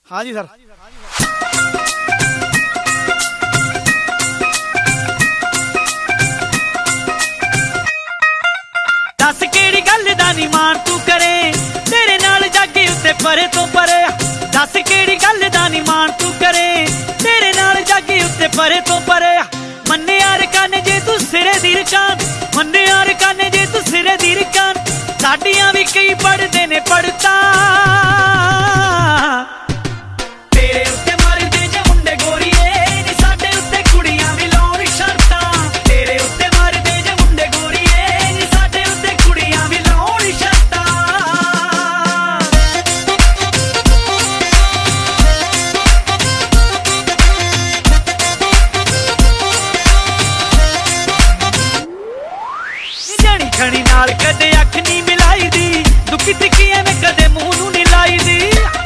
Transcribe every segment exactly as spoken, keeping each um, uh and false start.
हाँ जी सर। दस केड़ी गल दा नी मान तू करे, तेरे नाल जागे उत्ते परे तो परे। दस केड़ी गल दा नी मान तू करे, तेरे नाल जागे उत्ते परे तो परे। मन्ने यार काने जे तू सिरे दी रकान, मन्ने यार काने जे तू सिरे दी रकान। साडियां भी कई पढ़दे ने पढ़ता, तेरे उत्ते मरदे जे मुंडे गोरीए नी साडे उत्ते कुड़ियां भी लाउण शर्तां। तेरे उत्ते मरदे जे मुंडे गोरीए नी साडे उत्ते कुड़ियां भी लाउण शर्तां। जणी खणी नाल कदे अख नी मिलाई दी, दुखी तिखी एवें कदे मूंह नूं नी लाई दी।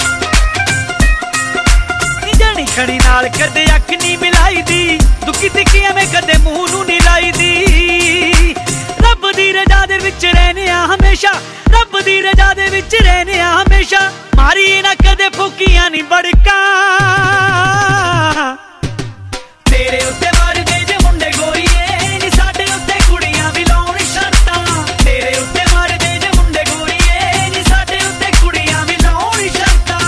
जणी खणी नाल कदे अख नी मिलाई दी, दुखी तिखी एवें कदे मूंह नूं नी लाई दी। रब दी रजा दे विच रहने आ हमेशा, रब दी रजा दे विच रहने आ हमेशा। मारी ना कदे फूकियां नी बड़का, तेरे उत्ते मरदे जे मुंडे गोरीए नी साडे उत्ते कुड़ियां भी लाउण शर्तां। तेरे उत्ते मरदे जे मुंडे गोरीए नी साडे उत्ते कुड़ियां भी लाउण शर्तां।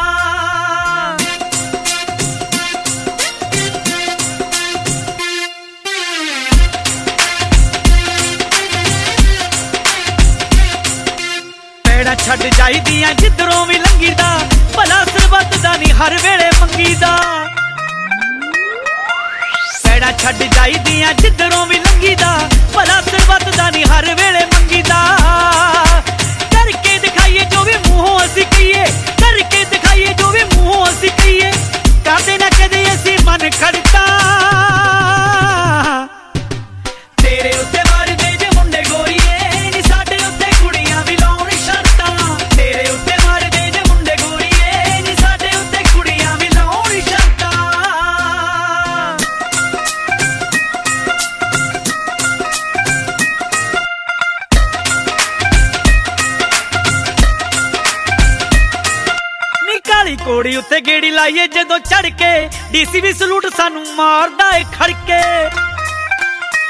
पैड़ा छड्ड जाईदियां जिधरों भी लंघीदा, भला सरबत दा नी हर वेले मंगीदा। पैड़ा छड्ड जाईदियां जिधरों भी लंघीदा, भला सरबत दा नी हर वेले मंगीदा। करके दिखाइए जो भी मूंहों असीं कहिए, करके दिखाइए जो भी मूंहों असीं कहिए। कदे ना कदे असीं मन खड़ता, तेरे उत्ते मरदे जे मुंडे गोरीए नी साडे उत्ते कुड़ियां भी लाउण शर्तां। तेरे उत्ते मरदे जे मुंडे गोरीए नी साडे उत्ते कुड़ियां भी लाउण शर्तां। नी काली कोड़ी उत्ते गेड़ी लाइए जदों चढ़ के, डीसी भी सलूट सानू मारदा ए खड़के।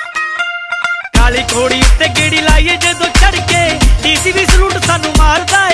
काली कोड़ी उत्ते गेड़ी लाइए जदों चढ़ के, डीसी भी सलूट सानू मारदा